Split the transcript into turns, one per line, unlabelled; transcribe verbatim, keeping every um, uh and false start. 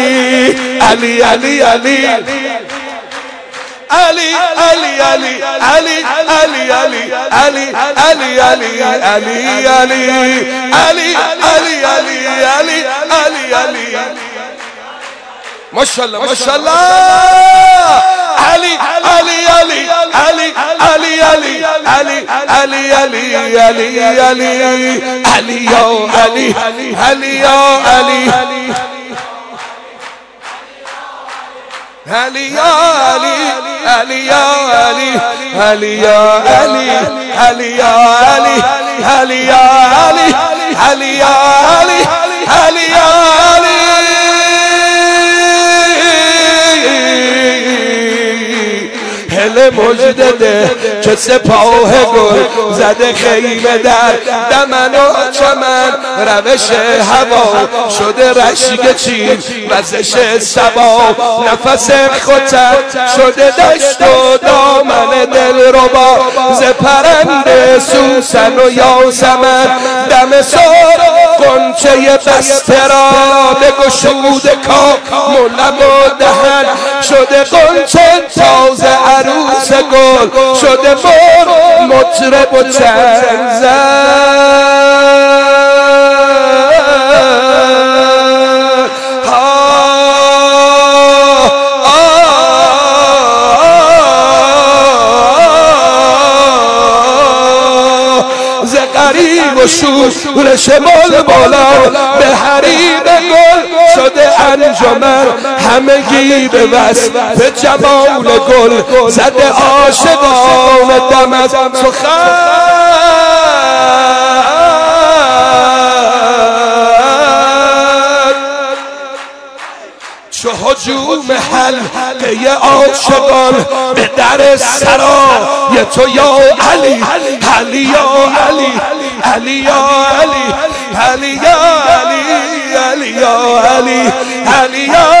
علی علی علی Ali, Ali, Ali, Ali, Ali, Ali, Ali, Ali, Ali, Ali, Ali, Ali, Ali, Ali, Ali, Ali, Ali. MashaAllah, MashaAllah. Ali, Ali, Ali, Ali, Ali, Ali, Ali, Ali, Ali, Ali, Ali, Ali, yo, Ali, Ali, yo, Ali. Ali ya Ali, Ali ya Ali, Ali ya Ali, Ali ya Ali, Ali ya Ali, Ali ya Ali, Ali ya Ali. هل مجد ده که سپاه گل زده خیمه در دمن و چمن روش هوا شده رشک چین وزش سبا نفس خطر شده دشت و دامن دل ربا ز پرنده سوسن و یاسمن دم سر قنچه بسته را بگشود کام و لب و دهن شده قنچه تازه عروس گل شده بر مطرب و چنگ زن ز غریب و شور شمال بالا به حریم گل شده انجمن همگی به وصف جمال گل زده عاشقان دم از سخن چو هجوم حلقه عاشقان به در سرای تو یا علی علی یا علی علی یا علی علی یا علی علی یا علی علی یا